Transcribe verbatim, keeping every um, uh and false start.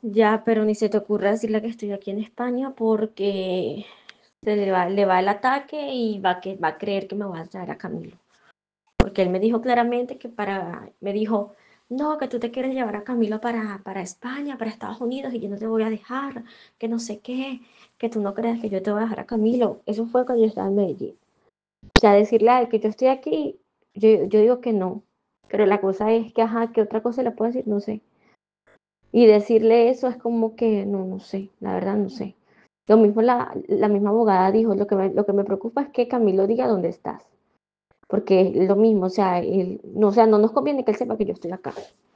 Ya, pero ni se te ocurra decirle que estoy aquí en España porque se le va, le va el ataque y va, a que, va a creer que me voy a traer a Camilo. Porque él me dijo claramente que para, me dijo, no, que tú te quieres llevar a Camilo para, para España, para Estados Unidos y yo no te voy a dejar, que no sé qué, que tú no creas que yo te voy a dejar a Camilo. Eso fue cuando yo estaba en Medellín. O sea, decirle a él que yo estoy aquí, yo, yo digo que no. Pero la cosa es que, ajá, ¿qué otra cosa le puedo decir? No sé. Y decirle eso es como que, no, no sé, la verdad no sé. Lo mismo la, la misma abogada dijo, lo que, me, lo que me preocupa es que Camilo diga dónde estás, porque es lo mismo, o sea, él, no, o sea, no nos conviene que él sepa que yo estoy acá.